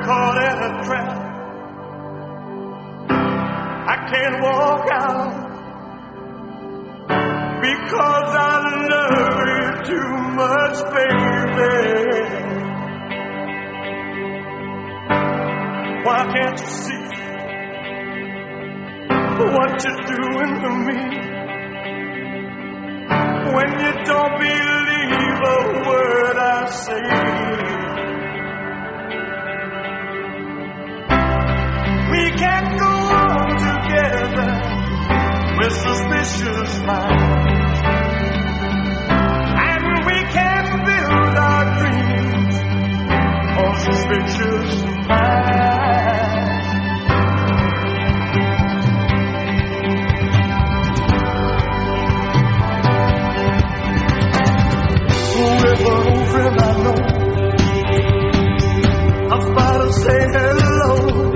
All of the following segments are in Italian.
caught in a trap. I can't walk out because I love you too much, baby. Why can't you see what you're doing to me? When you don't believe a word I say, we can't go on together with suspicious minds, and we can't build our dreams on suspicious minds. With an old friend I know, I'm about to say hello.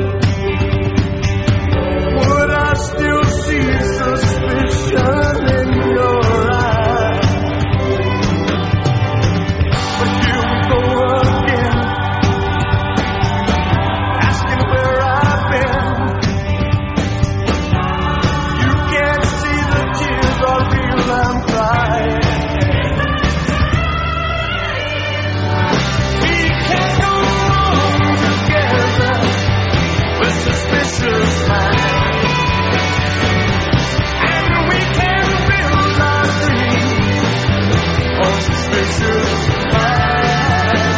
Would I still see suspicion in your eyes? But here we go again, asking where I've been. You can't see the tears are real, I'm crying. Suspicious minds, and we can build our dreams on suspicious minds.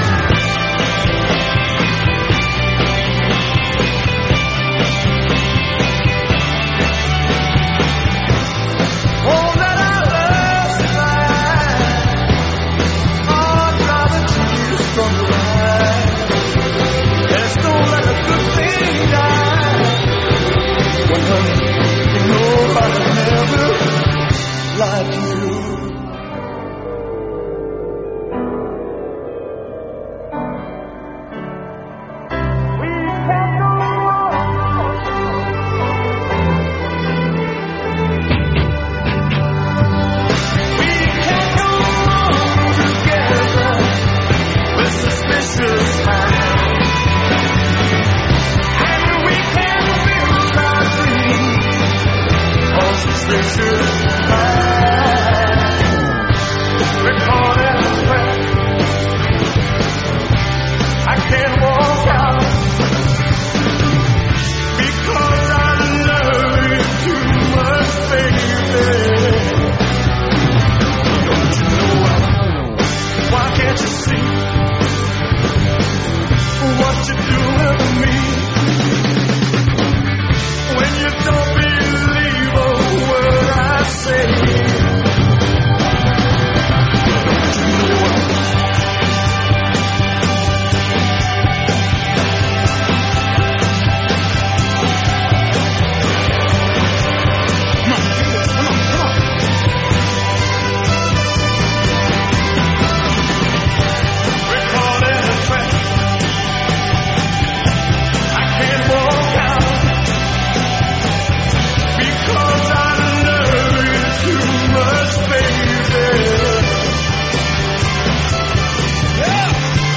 Oh, that I love tonight, oh, dry the tears from your eyes. Let's don't let a good thing die. Well, honey, you know I'd never lie to you. We can't go on. We can't go on together with suspicious minds. Suspicious minds, we're caught in a trap. I can't walk out because I love you too much, baby. Don't you know why can't you see what you're doing to me? When you don't believe a word I say, we're caught in a trap. I can't walk out because I love you too much, baby. Yeah.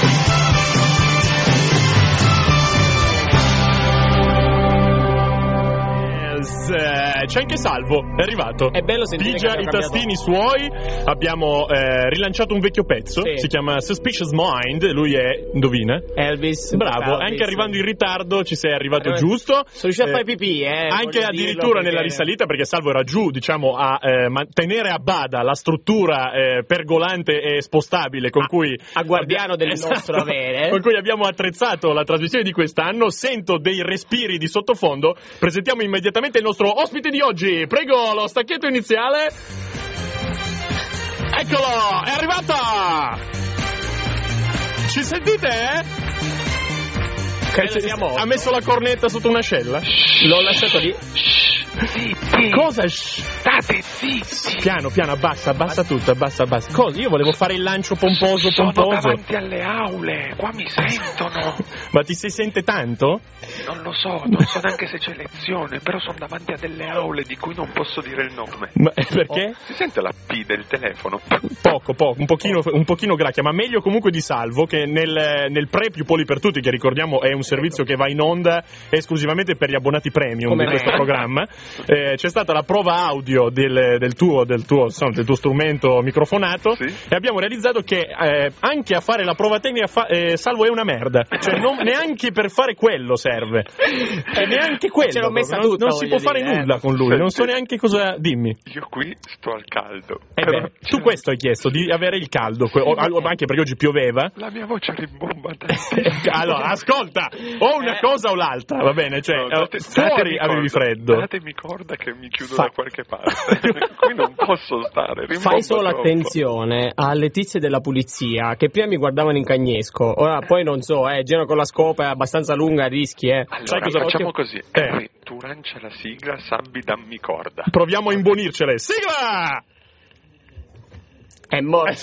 C'è anche Salvo, è arrivato. È bello sentire Pigia che i hanno tastini suoi. Abbiamo rilanciato un vecchio pezzo. Sì. Si chiama Suspicious Mind. Lui è, indovina? Elvis. Bravo, Elvis. anche arrivando in ritardo ci sei arrivato Allora, giusto. Sono riuscito a fare pipì, Anche addirittura nella risalita, perché Salvo era giù, diciamo, a tenere a bada la struttura pergolante e spostabile con cui a guardiano del nostro avere, con cui abbiamo attrezzato la trasmissione di quest'anno. Sento dei respiri di sottofondo. Presentiamo immediatamente il nostro ospite di oggi. Prego, lo stacchetto iniziale. Eccolo, è arrivata. Ci sentite? Ha messo la cornetta sotto un'ascella? L'ho lasciato lì. zitti! Cosa? State zitti! Piano, abbassa tutto, abbassa. Cosa? Io volevo fare il lancio pomposo. Sono davanti alle aule, qua mi sentono. Ma ti si sente tanto? Non lo so, non so neanche se c'è lezione, però sono davanti a delle aule di cui non posso dire il nome. Ma perché? Si sente la P del telefono? Poco, un pochino gracchia, ma meglio comunque di Salvo che nel pre Più Poli per Tutti, che ricordiamo è un servizio che va in onda esclusivamente per gli abbonati premium di questo programma. C'è stata la prova audio del tuo strumento microfonato, sì? E abbiamo realizzato che anche a fare la prova tecnica Salvo è una merda, cioè neanche per fare quello serve, neanche quello. Ce l'ho messa non tutta, si può fare nulla con lui. Senti, non so neanche cosa. Dimmi. Io qui sto al caldo. Tu questo hai chiesto, di avere il caldo, anche perché oggi pioveva. La mia voce rimbomba. Allora, ascolta, o una cosa o l'altra, va bene? Cioè, fuori avevi freddo. Datemi corda che mi chiudo da qualche parte. Qui non posso stare. Fai solo troppo. attenzione alle tizie della pulizia che prima mi guardavano in cagnesco. Ora poi non so, girano con la scopa, è abbastanza lunga, rischi, Allora, Sai cosa facciamo così. Tu lancia la sigla, Sabbi dammi corda. Proviamo a imbonircele. Sigla! È morto.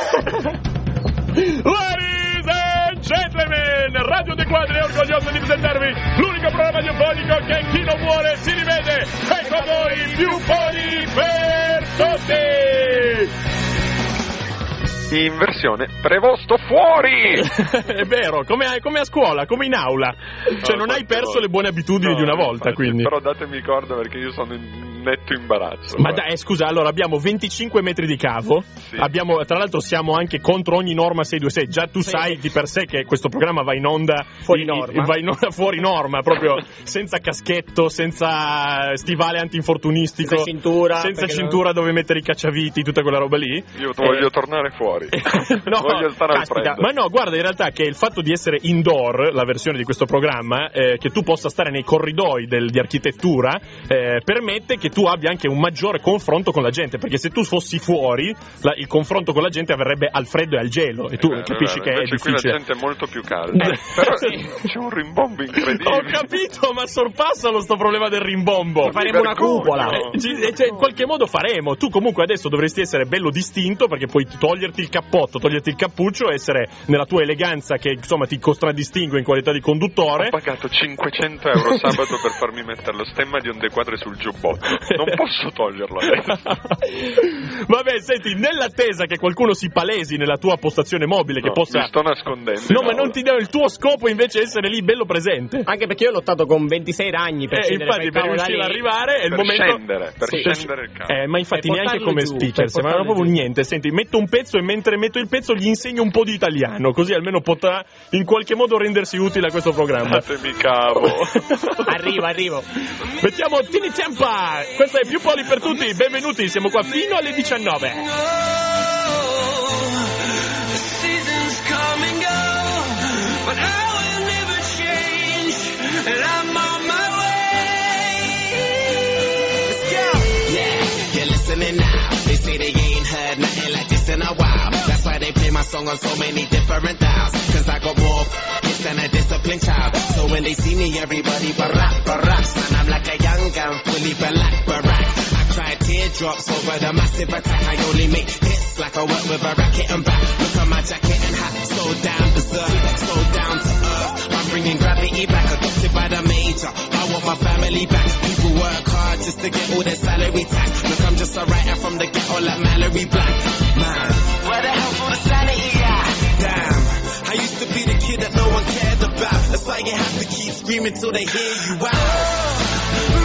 Ladies and gentlemen, Radio De Quadri è orgoglioso di presentarvi l'unico programma radiofonico che chi non vuole si rivede. Ecco a voi Più Poli per Tutti! In versione prevosto fuori! È vero, come a scuola, come in aula. Cioè non hai perso le buone abitudini di una volta, infatti, quindi. Però datemi corda perché io sono in netto imbarazzo. Ma dai, scusa, allora abbiamo 25 metri di cavo, sì. Tra l'altro siamo anche contro ogni norma 626, già tu sai di per sé che questo programma va in onda fuori norma, va in onda fuori norma, proprio senza caschetto, senza stivale antinfortunistico, senza cintura dove mettere i cacciaviti, tutta quella roba lì. Io voglio tornare fuori. No, voglio stare al freddo. Ma no, guarda, in realtà che il fatto di essere indoor, la versione di questo programma, che tu possa stare nei corridoi di architettura, permette che tu abbia anche un maggiore confronto con la gente, perché se tu fossi fuori, il confronto con la gente avverrebbe al freddo e al gelo, e tu capisci che è difficile. Qui la gente è molto più calda. Però c'è un rimbombo incredibile. Ho capito, ma sorpassalo sto problema del rimbombo. Faremo una cupola. Cioè, in qualche modo faremo. Tu comunque adesso dovresti essere bello distinto, perché puoi toglierti il cappotto, toglierti il cappuccio, essere nella tua eleganza che insomma ti contraddistingue in qualità di conduttore. Ho pagato 500 euro sabato per farmi mettere lo stemma di Onde Quadre sul giubbotto. Non posso toglierlo adesso. Vabbè, senti, nell'attesa che qualcuno si palesi nella tua postazione mobile, che possa. Mi sto nascondendo. No, ma non ti do il tuo scopo invece essere lì bello presente. Anche perché io ho lottato con 26 ragni per infatti per riuscire ad arrivare è il momento. Scendere il cavo. Ma infatti neanche come speaker, ma non proprio niente. Senti, metto un pezzo e mentre metto il pezzo gli insegno un po' di italiano, così almeno potrà in qualche modo rendersi utile a questo programma. Datemi cavo. Arrivo. Mettiamo Tini Tempa. Questo è Più Poli per Tutti. Benvenuti, siamo qua fino alle 19. They say they ain't heard nothing like this in a while. That's why they play my song on so many different dials. Cause I got more hits than a disciplined child. So when they see me, everybody barack. And I'm like a young gun, fully black barack. I cry teardrops over the massive attack. I only make hits like I work with a racket and back. Look at my jacket and hat, so down berserk, so down to earth. I'm bringing gravity back, adopted by the major. I want my family back. People work hard just to get all their salary tax. Look, I'm just a writer from the ghetto like Mallory Black. Man, where the hell for the sanity at? Damn, I used to be the kid that no one cared about. That's why you have to keep screaming till they hear you out.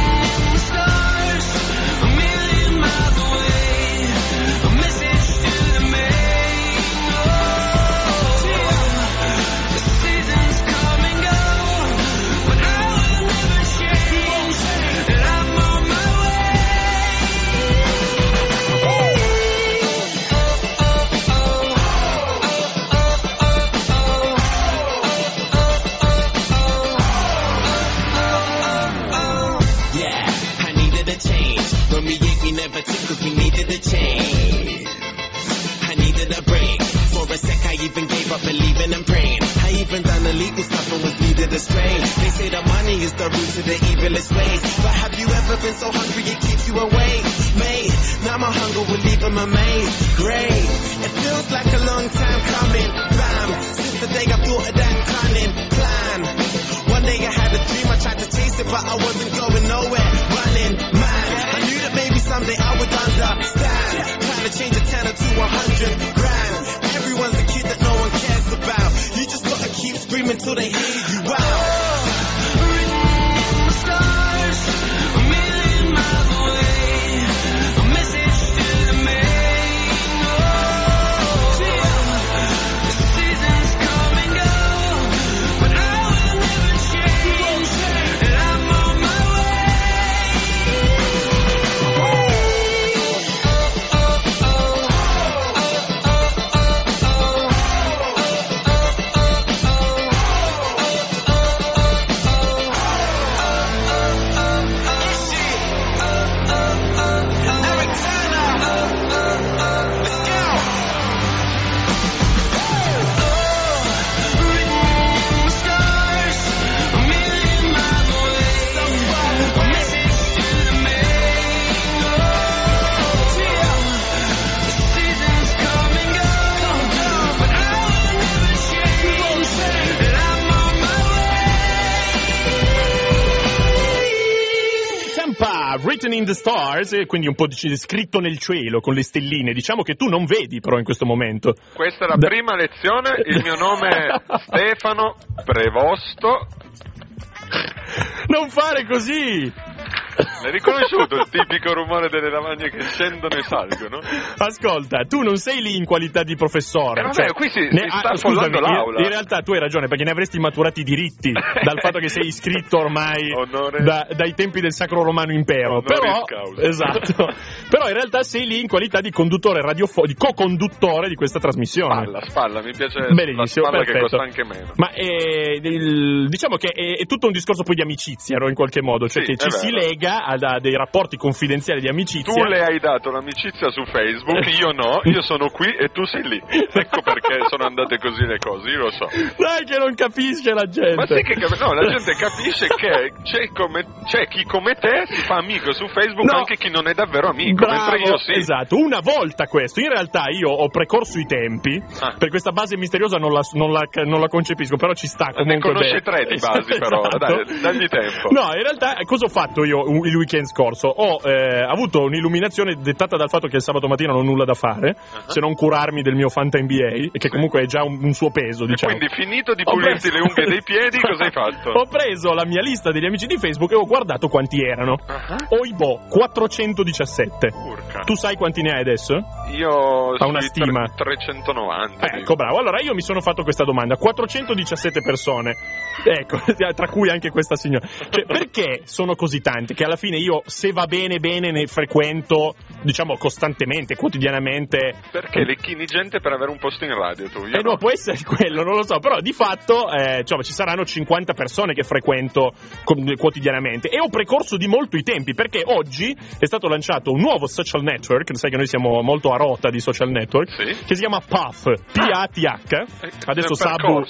When we ate, we never took cause we needed a change. I needed a break. For a sec, I even gave up believing and praying. I even done illegal stuff and was needed a strain. They say the money is was the root of the evilest ways. But have you ever been so hungry it keeps you awake? Mate, now my hunger will leave him amazed. Great, it feels like a long time coming. Bam, since the day I thought of that cunning plan. One day I had a dream, I tried to chase it, but I wasn't going nowhere. Running mad, I knew that maybe someday I would understand. Trying to change a 10 to 100 grand. Everyone's a kid that no one cares about. You just gotta keep screaming till they hear you out. Written in the Stars, quindi un po' scritto nel cielo con le stelline, diciamo che tu non vedi però in questo momento. Questa è la prima lezione, il mio nome è Stefano Prevosto. Non fare così! L'hai riconosciuto il tipico rumore delle lavagne che scendono e salgono? Ascolta, tu non sei lì in qualità di professore. Vabbè, qui si sta affollando l'aula. In realtà tu hai ragione, perché ne avresti maturati i diritti dal fatto che sei iscritto ormai dai tempi del Sacro Romano Impero. Però, esatto. Però in realtà sei lì in qualità di conduttore di co-conduttore di questa trasmissione. Spalla, mi piace. Benissimo, la spalla, perfetto. che costa anche meno. Ma diciamo che è tutto un discorso poi di amicizia, no? In qualche modo, cioè che ci si lega a dei rapporti confidenziali di amicizia. Tu le hai dato l'amicizia su Facebook, io no, io sono qui e tu sei lì. Ecco perché sono andate così le cose, io lo so. Dai che non capisce la gente. Ma sì che la gente capisce che c'è chi come te si fa amico su Facebook, anche chi non è davvero amico. Bravo, mentre io sì. Esatto, una volta questo. In realtà io ho precorso i tempi, per questa base misteriosa non la concepisco, però ci sta comunque. Ne conosce tre di basi però, esatto. Dai, dagli tempo. No, in realtà cosa ho fatto io il weekend scorso? Ho avuto un'illuminazione dettata dal fatto che il sabato mattina non ho nulla da fare, se non curarmi del mio Fanta NBA, che comunque è già un suo peso, diciamo. E quindi finito di pulirti le unghie dei piedi, cosa hai fatto? Ho preso la mia lista degli amici di Facebook e ho guardato quanti erano. Oibò, 417. Urca. Tu sai quanti ne hai adesso? Io fa una stima. 390. Ecco, bravo. Allora io mi sono fatto questa domanda. 417 persone, ecco, tra cui anche questa signora. Cioè, perché sono così tanti? Che alla fine io, se va bene, ne frequento, diciamo, costantemente, quotidianamente. Perché le chini gente per avere un posto in radio, tu? Io no, può essere quello, non lo so. Però di fatto, ci saranno 50 persone che frequento quotidianamente. E ho precorso di molto i tempi, perché oggi è stato lanciato un nuovo social network. Sai che noi siamo molto a rota di social network, sì? Che si chiama Path, P-A-T-H. Adesso Sabu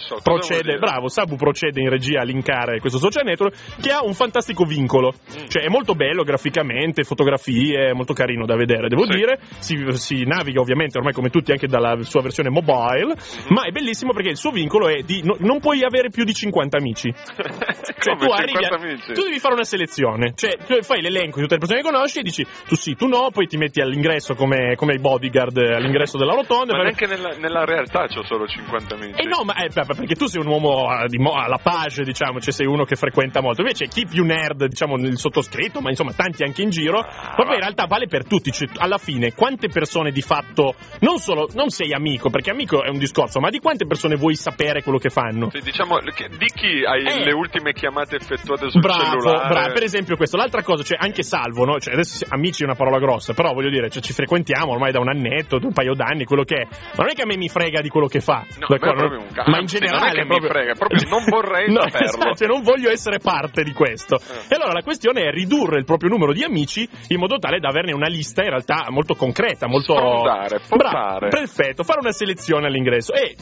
procede in regia a linkare questo social network, che ha un fantastico vincolo. Cioè è molto bello graficamente, fotografie, è molto carino da vedere, devo dire. Si naviga ovviamente ormai come tutti anche dalla sua versione mobile, ma è bellissimo perché il suo vincolo è di non puoi avere più di 50 amici. Cioè tu arrivi tu devi fare una selezione, cioè tu fai l'elenco di tutte le persone che conosci e dici tu sì, tu no, poi ti metti all'ingresso come i bodyguard all'ingresso della rotonda. Ma neanche nella realtà c'ho solo 50 amici. No, ma perché tu sei un uomo alla page, diciamo, cioè sei uno che frequenta molto. Invece chi più nerd, diciamo, il sottoscritto, ma insomma tanti anche in giro, proprio in realtà vale per tutti. Cioè, alla fine quante persone di fatto non sei amico, perché amico è un discorso, ma di quante persone vuoi sapere quello che fanno? Sì, diciamo, di chi hai le ultime chiamate effettuate sul cellulare? Bravo, per esempio questo. L'altra cosa, cioè anche Salvo, no? Cioè adesso amici è una parola grossa, però voglio dire, cioè, ci frequentiamo ormai da un annetto, un paio d'anni, quello che è. Ma non è che a me mi frega di quello che fa, No, ma in generale non è che mi frega, proprio non vorrei saperlo. Esatto, cioè non voglio essere parte di questo. E allora la questione è ridurre il proprio numero di amici in modo tale da averne una lista in realtà molto concreta, molto Sfrondare, portare. Perfetto, fare una selezione all'ingresso. E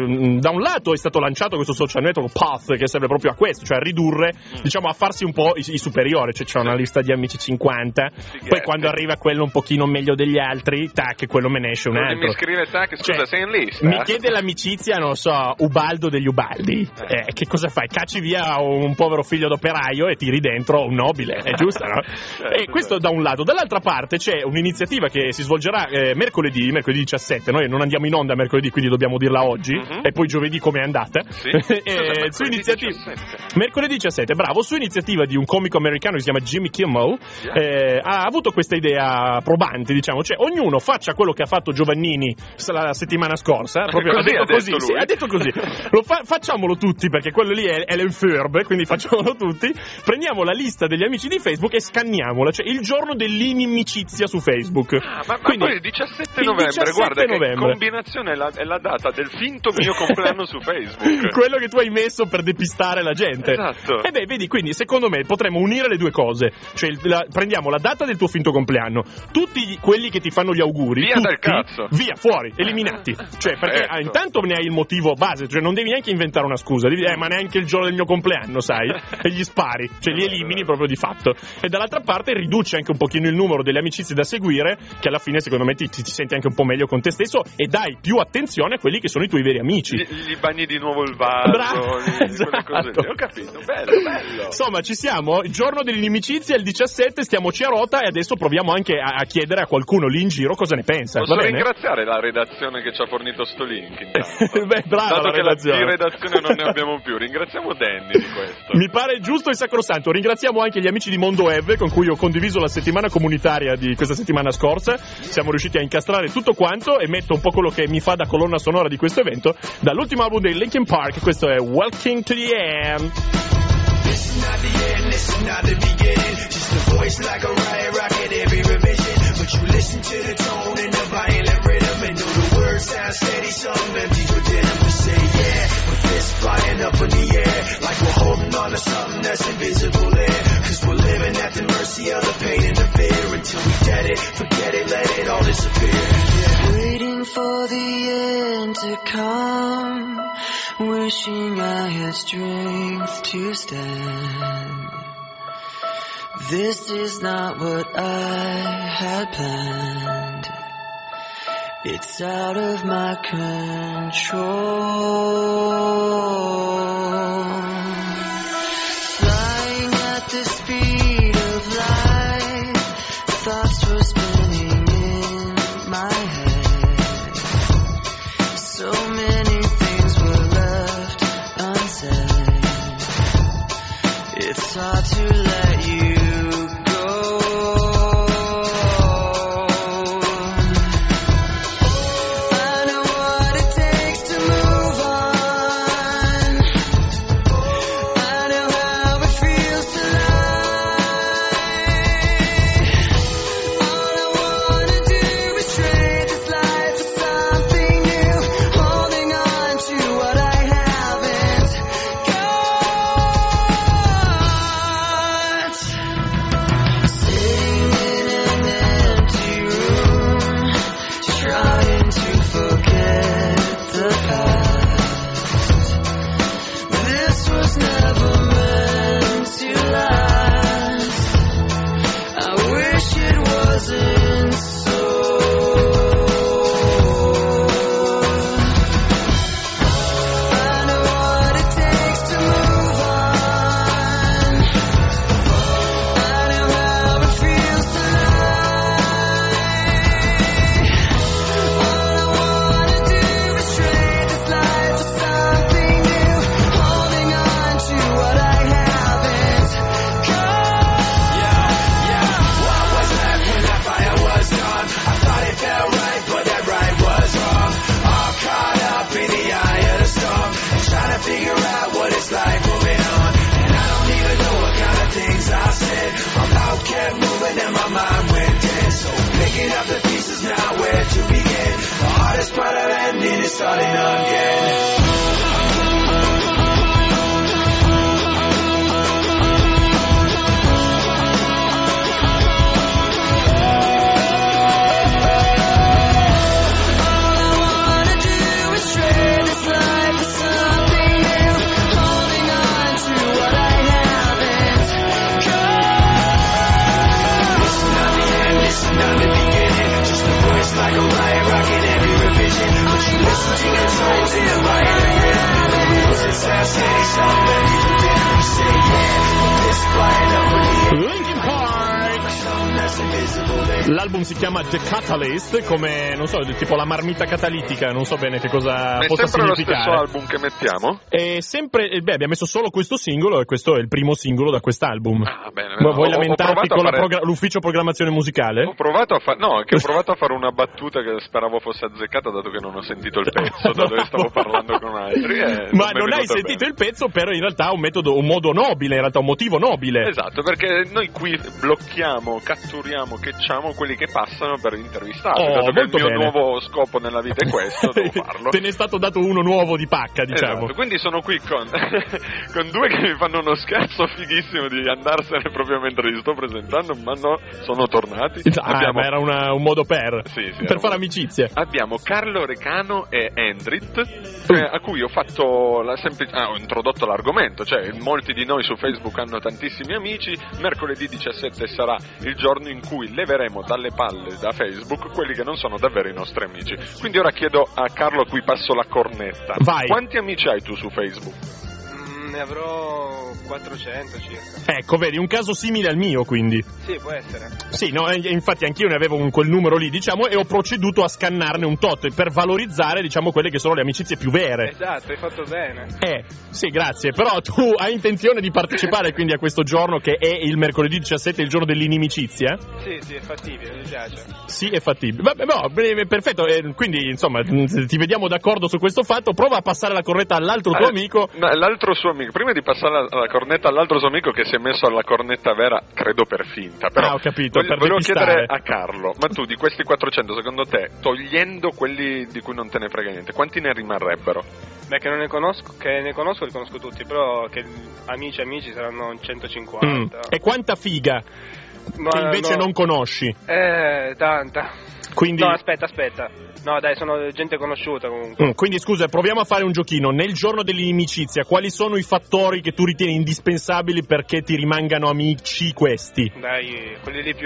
da un lato è stato lanciato questo social network Path che serve proprio a questo, cioè a ridurre, diciamo, a farsi un po' i superiori, cioè c'è una lista di amici 50, poi quando arriva quello un pochino meglio degli altri, tac, quello me ne esce un altro. Mi scrive, tac, scusa, Cioè, sei in lista? Mi chiede l'amicizia, non so, Ubaldo degli Ubaldi. Che cosa fai? Cacci via un povero figlio d'operaio e tiri dentro un nobile, è giusto, no? E questo da un lato. Dall'altra parte c'è un'iniziativa che si svolgerà mercoledì 17. Noi non andiamo in onda mercoledì, quindi dobbiamo dirla oggi. E poi giovedì com'è andata. Sì. Su iniziativa mercoledì 17, bravo, su iniziativa di un comico americano che si chiama Jimmy Kimmel, ha avuto questa idea probante, diciamo, cioè ognuno faccia quello che ha fatto Giovannini la settimana scorsa, proprio così ha detto così, lui. sì, ha detto così. Facciamolo tutti, perché quello lì è l'enferbe, quindi facciamolo tutti. Prendiamo la lista degli amici di Facebook e scanniamola, cioè il giorno dell'inimicizia su Facebook. Ma quindi, poi il 17 novembre, guarda che combinazione è la data del finto mio compleanno su Facebook. Quello che tu hai messo per depistare la gente. Esatto. E beh, vedi, quindi secondo me potremmo unire le due cose, cioè prendiamo la data del tuo finto compleanno, tutti quelli che ti fanno gli auguri, via tutti, dal cazzo, via, fuori, eliminati, cioè perché intanto ne hai il motivo base, cioè non devi neanche inventare una scusa, devi, ma neanche il giorno del mio compleanno, sai, e gli spari, cioè li elimini proprio di fatto. E dall'altra parte riduce anche un pochino il numero delle amicizie da seguire, che alla fine secondo me ti senti anche un po' meglio con te stesso e dai più attenzione a quelli che sono i tuoi veri amici. Gli bagni di nuovo il vaso. Bravo, esatto. Cose lì. Ho capito, bello. Insomma, ci siamo, il giorno dell'inimicizia, il 17, stiamoci a rota e adesso proviamo anche a chiedere a qualcuno lì in giro cosa ne pensa. Posso va bene? ringraziare la redazione che ci ha fornito sto link intanto. Beh, brava dato la che redazione. di redazione non ne abbiamo più, ringraziamo Danny di questo. Mi pare giusto e sacrosanto. Ringraziamo anche gli amici di Mondo Eve con cui ho condiviso la settimana comunitaria di questa settimana scorsa. Siamo riusciti a incastrare tutto quanto e metto un po' quello che mi fa da colonna sonora di questo evento dall'ultimo album dei Linkin Park. Questo è Walking to the End. This is not the end, this is not the beginning. Just a voice like a riot rocket every revision. But you listen to the tone and the violent rhythm and know the words sound steady, some empty within them. We say yeah, with fists flying up in the air, like we're holding on to something that's invisible there. Cause we're living at the mercy of the pain and the fear. Until we get it, forget it, let it all disappear. Yeah. Waiting for the end to come, wishing I had strength to stand. This is not what I had planned. It's out of my control. Flying at the speed of light, thoughts were spinning in my head. So many things were left unsaid. It's hard to let you go. I know what it takes to move on. I know how it feels to lie. All I wanna do is trade this life for something new, holding on to what I haven't got. Sitting in an empty room, trying to forget the past. This was never meant to last. I wish it wasn't so. I know what it takes to move on. I know how it feels to lie. All I wanna do is trade this end and it's starting again. Like a riot rocking every revision, but you listen to your songs in the riot again. Rules assassination, ready to down. You say yeah, this flying up with the Linkin Park. that's invisible. L'album si chiama The Catalyst, come, non so, tipo la marmita catalitica, non so bene che cosa È possa sempre lo significare. stesso album che mettiamo? È sempre, abbiamo messo solo questo singolo e questo è il primo singolo da quest'album. Ah, bene. Vuoi Ho lamentarti provato a con fare- l'ufficio programmazione musicale? Ho provato a fare una battuta che speravo fosse azzeccata, dato che non ho sentito il pezzo, dato che stavo parlando con altri. Ma non hai sentito il pezzo, però in realtà è un modo nobile, in realtà un motivo nobile. Esatto, perché noi qui blocchiamo, catturiamo, catchiamo quelli che passano per intervistarli. Oh, dato che il molto mio bene. nuovo scopo nella vita è questo, devo farlo. Te ne è stato dato uno nuovo di pacca, diciamo. Esatto, quindi sono qui con, con due che mi fanno uno scherzo fighissimo di andarsene proprio mentre li sto presentando, ma no, sono tornati. Ma era un modo per Sì, per fare amicizia. Abbiamo Carlo Recano e Endrit, a cui ho fatto ho introdotto l'argomento, cioè molti di noi su Facebook hanno tantissimi amici. Mercoledì 17 sarà il giorno in cui leveremo dalle palle da Facebook quelli che non sono davvero i nostri amici. Quindi ora chiedo a Carlo, a cui passo la cornetta. Vai. Quanti amici hai tu su Facebook? Ne avrò 400 circa. Ecco, vedi, un caso simile al mio, quindi. Sì, può essere. Sì, no, infatti anch'io ne avevo quel numero lì, diciamo, e ho proceduto a scannarne un tot per valorizzare, diciamo, quelle che sono le amicizie più vere. Esatto, hai fatto bene. Sì, grazie, però tu hai intenzione di partecipare quindi a questo giorno che è il mercoledì 17, il giorno dell'inimicizia? Sì, è fattibile, mi piace. Sì, è fattibile. Vabbè, no, perfetto, quindi insomma ti vediamo d'accordo su questo fatto. Prova a passare la cornetta all'altro tuo amico. No, l'altro suo amico, prima di passare la cornetta all'altro suo amico che si è messo alla cornetta vera, credo per finta, però ho capito, per volevo depistare. chiedere a Carlo, ma tu di questi 400, secondo te, togliendo quelli di cui non te ne frega niente, quanti ne rimarrebbero? Beh, che ne conosco li conosco tutti, però che amici saranno 150. E quanta figa che invece non conosci? Tanta. Quindi... No, aspetta. No, dai, sono gente conosciuta comunque. Quindi scusa, proviamo a fare un giochino. Nel giorno dell'inimicizia, quali sono i fattori che tu ritieni indispensabili perché ti rimangano amici questi? Dai, quelli lì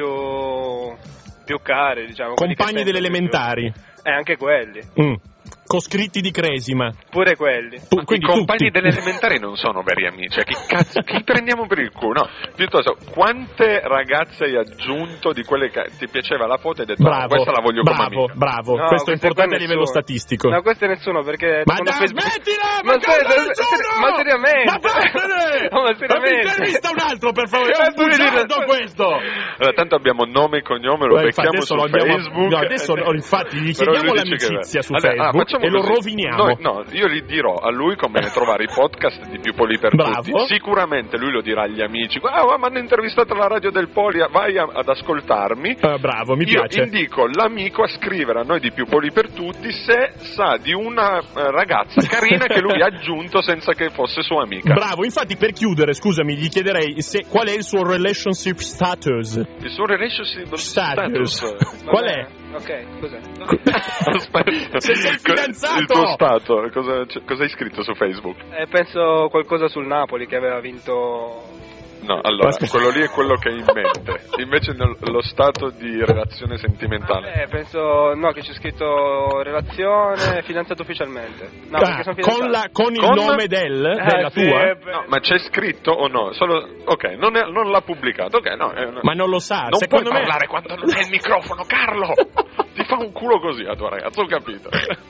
più cari, diciamo. Compagni delle elementari. Anche quelli. Coscritti di Cresima. Pure quelli. I compagni delle elementari non sono veri amici, chi prendiamo per il culo? No, piuttosto, quante ragazze hai aggiunto di quelle che ti piaceva la foto e hai detto questa la voglio come amica? Bravo, no, questo è importante a livello nessuno. statistico. No, questo è nessuno perché... Ma dai, smettila! Ma seriamente! Ma vattene! No, ma seriamente! Ma mi intervista un altro, per favore, è un bugiardo questo! Allora, tanto abbiamo nome e cognome, lo becchiamo su Facebook. No, adesso infatti gli chiediamo l'amicizia su Facebook e lo roviniamo. No, io gli dirò a lui come trovare i podcast di Più Poli per Bravo. Tutti. Sicuramente lui lo dirà agli amici. Mi hanno intervistato alla radio del Poli, vai ad ascoltarmi. Bravo, mi piace. Io indico l'amico a scrivere a noi di Più Poli per Tutti se sa di una ragazza carina che lui ha aggiunto senza che fosse sua amica. Bravo, infatti per chiudere, scusami, gli chiederei qual è il suo relationship status. Il suo relationship status. Qual è? Ok, cos'è? Aspetta. Se sei fidanzato! Il tuo stato, cosa hai scritto su Facebook? Penso qualcosa sul Napoli che aveva vinto... No, allora, quello lì è quello che hai in mente. Invece lo stato di relazione sentimentale. Penso, che c'è scritto relazione, fidanzato ufficialmente. No, perché sono fidanzato. Con il nome della sì, tua? No, ma c'è scritto o no? Ok, non l'ha pubblicato. Ok, no. Ma non lo sa. Non secondo puoi me... parlare quando non hai il microfono, Carlo! Ti fa un culo così a tua ragazza, ho capito.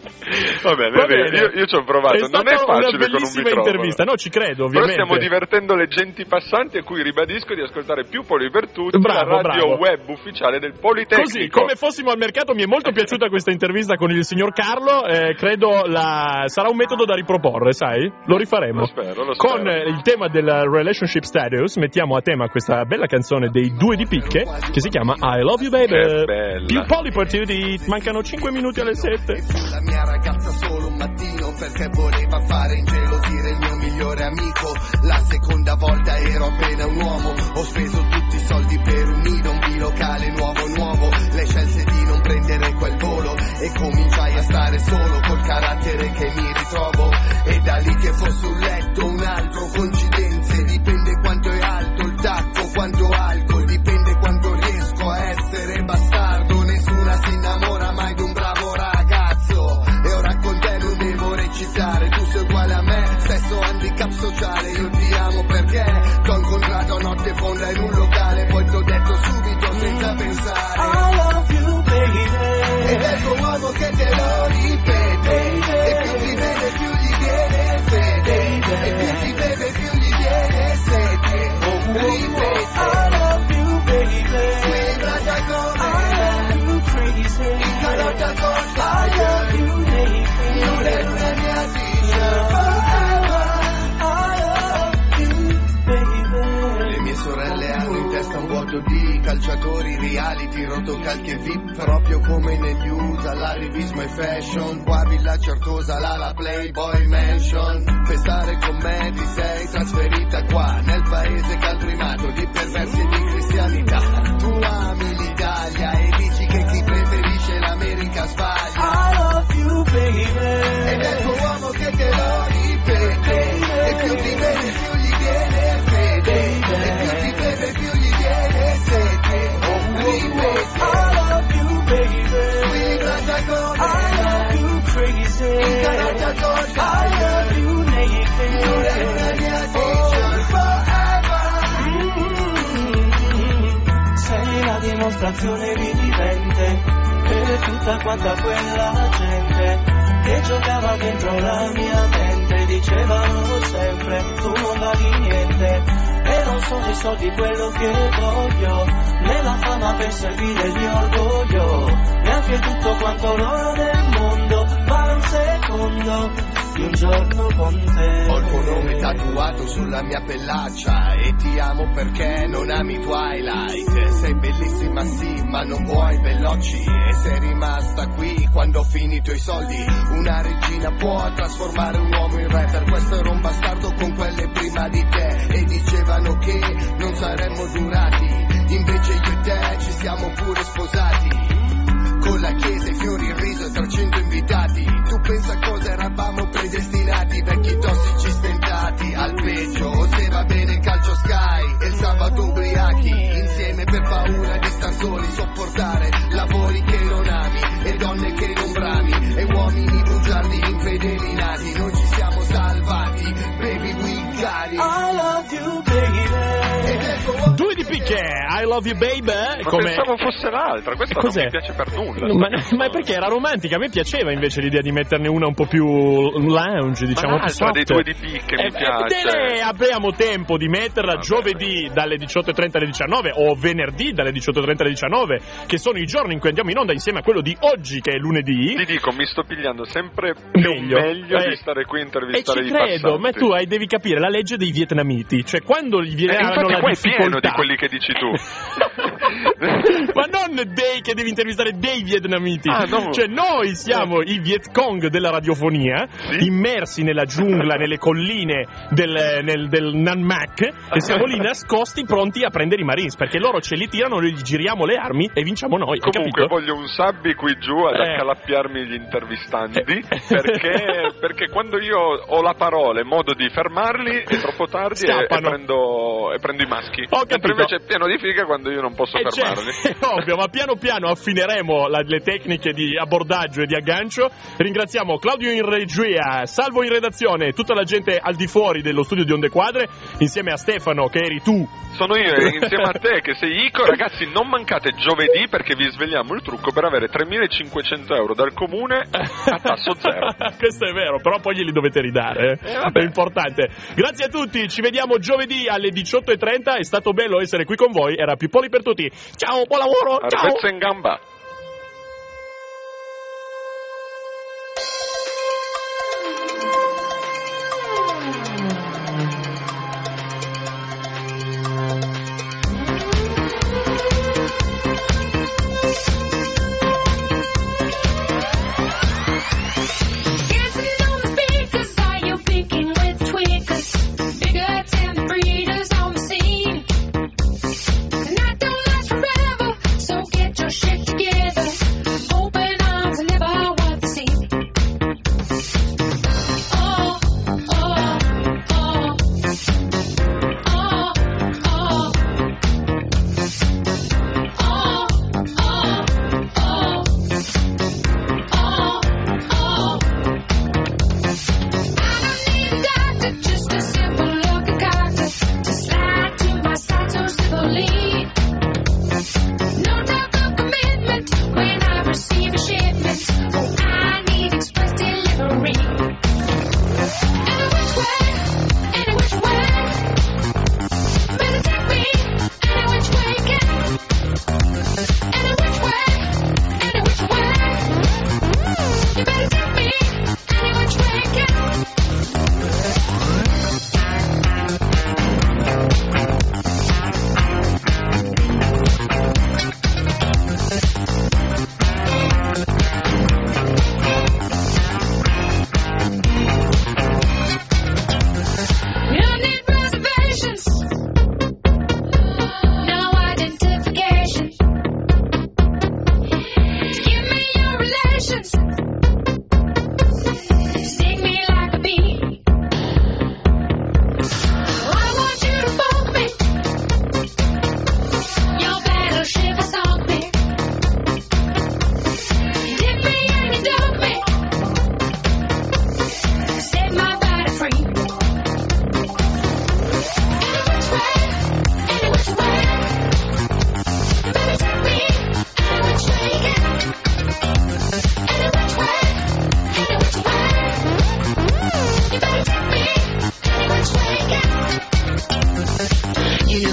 Va bene. Io ci ho provato. Non è facile con un una bellissima microfono. intervista. No, ci credo, ovviamente. Però stiamo divertendo le genti passanti, a cui ribadisco di ascoltare Più Poli per Tutti, la radio web ufficiale del Politecnico. Così, come fossimo al mercato, mi è molto piaciuta questa intervista con il signor Carlo. Credo sarà un metodo da riproporre, sai? Lo rifaremo. Lo spero. Con il tema del relationship status, mettiamo a tema questa bella canzone dei Due di Picche che si chiama I Love You Baby. Che bella. Più Poli per Tutti. minuti, mancano 5 minuti alle 7. La mia ragazza solo un mattino perché voleva fare in gelo, dire il mio migliore amico. La seconda volta ero appena un uomo, ho speso tutti i soldi per un nido, un bilocale nuovo. Lei scelse di non prendere quel volo e cominciai a stare solo col carattere che mi ritrovo. E da lì che fosse un letto, un altro, coincidenze, dipende quanto è alto il tacco, quanto alcol, dipende quanto riesco a essere bastardo. Nessuna si innamora mai di un bravo ragazzo e ora con te non devo recitare, tu sei uguale a me, stesso handicap sociale. Io ti amo perché t'ho incontrato a notte fonda in un locale, poi t'ho detto subito senza pensare I love you baby, ed è il tuo uomo che te lo ripete, e più ti vede più gli viene fede, e più ti beve più gli viene sete, ripete I love you baby, sembra già come I love you crazy, in canotta con fire, non è una mia t-shirt, le mie sorelle hanno in testa un vuoto di calciatori, reality, rotocalche VIP, proprio come negli USA, l'arivismo e fashion, qua Villa Certosa, la Playboy Mansion. Festare con me ti sei trasferita qua, nel paese caltrimato di perversi e di cristianità. Tu ami l'Italia e dici che chi preferisce l'America sbaglia. I love you baby, ed è il tuo uomo che te lo ripete, e più ti vede più gli viene fede, e più ti beve più gli viene sete, ripete I love you baby, sembra già come I love you crazy, in canotta con I love you naked, non è una mia t-shirt forever. Sei la dimostrazione vivente per tutta quanta quella gente che giocava dentro la mia mente, dicevano sempre tu non vali niente, e non sono i soldi quello che voglio, né la fama per servire il mio orgoglio, neanche tutto quanto l'oro del mondo, vale un secondo di un giorno con te. Ho il tuo nome tatuato sulla mia pellaccia e ti amo perché non ami Twilight. Sei bellissima sì, ma non vuoi bellocci, e sei rimasta qui quando ho finito i soldi. Una regina può trasformare un uomo in rapper, questo era un bastardo con quelle prima di te, e dicevano che non saremmo durati, invece io e te ci siamo pure sposati. Con la chiesa, i fiori, il riso e 300 invitati. Tu pensa cosa eravamo predestinati, vecchi tossici stentati al peggio. O se va bene il calcio Sky e il sabato ubriachi insieme per paura di star soli, sopportare lavori che non ami e donne che non brami e uomini bugiardi infedeli nati. Noi ci siamo salvati, baby we got it. I love you baby. Due di picche, I love you baby. Ma come... pensavo fosse l'altra, questa Cos'è? non mi piace per nulla. Ma è perché era romantica, a me piaceva invece l'idea di metterne una un po' più lounge, diciamo più soft. Dei due di picche mi piace. Abbiamo tempo di metterla giovedì dalle 18:30 alle 19 o venerdì dalle 18:30 alle 19, che sono i giorni in cui andiamo in onda insieme a quello di oggi che è lunedì. Ti dico, mi sto pigliando sempre più meglio di stare qui a intervistare e ci i credo, passanti. ma tu devi capire la legge dei vietnamiti, cioè quando gli hanno la qua è pieno difficoltà di quelli che dici tu. ma non dei che devi intervistare dei vietnamiti, no. Cioè noi siamo i Viet Cong della radiofonia, sì? Immersi nella giungla, nelle colline del Nan Mac, e siamo lì nascosti pronti a prendere i Marines, perché loro ce li tirano, noi gli giriamo le armi e vinciamo noi. Comunque voglio un sabbi qui giù ad accalappiarmi gli intervistanti, perché quando io ho la parola e modo di fermarli è troppo tardi e prendo i maschi. Mentre invece è pieno di figa quando io non posso fermarli. È ovvio, ma piano piano affineremo le tecniche di abbordaggio e di aggancio. Ringraziamo Claudio in regia, Salvo in redazione, tutta la gente al di fuori dello studio di Onde Quadre, insieme a Stefano che eri tu. Sono io insieme a te che sei Ico. Ragazzi, non mancate giovedì perché vi svegliamo il trucco per avere 3.500 euro dal comune a tasso zero. Questo è vero, però poi glieli dovete ridare, è importante. Grazie a tutti, ci vediamo giovedì alle 18:30. È stato bello essere qui con voi, era Pippoli per tutti. Ciao, buon lavoro, ciao. Arbezza in gamba.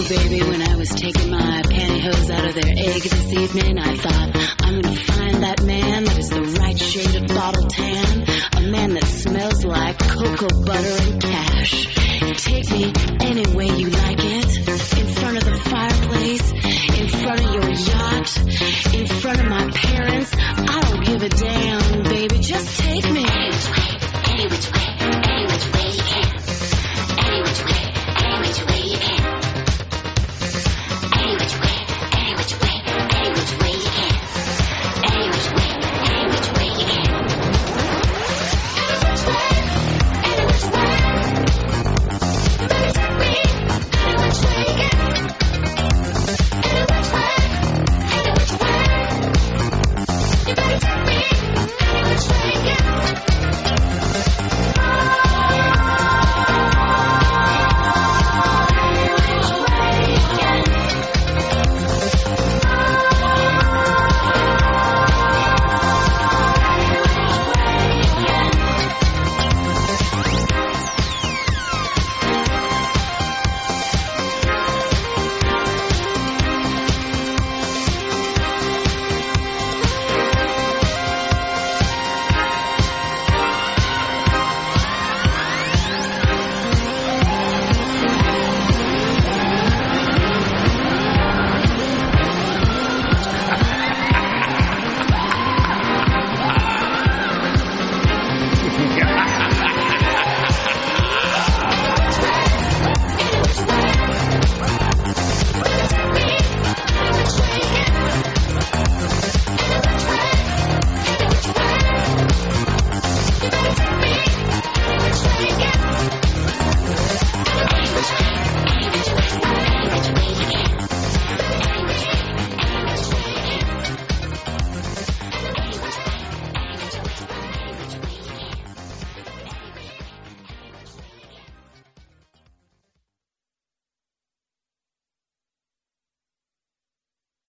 baby, when I was taking my pantyhose out of their egg this evening, I thought, I'm gonna find that man that is the right shade of bottle tan, a man that smells like cocoa butter and cash. Take me any way you like it, in front of the fireplace, in front of your yacht, in front of my parents. I don't give a damn, baby, just take me. Any which way, any which way you can. Any which way, any which way you can. Any which way, any which way, any which way you can. Any which way, any which way you can. Any which way, any which way. Baby, take me any which way you can. Any which way, any which way. You better take me any which way you can.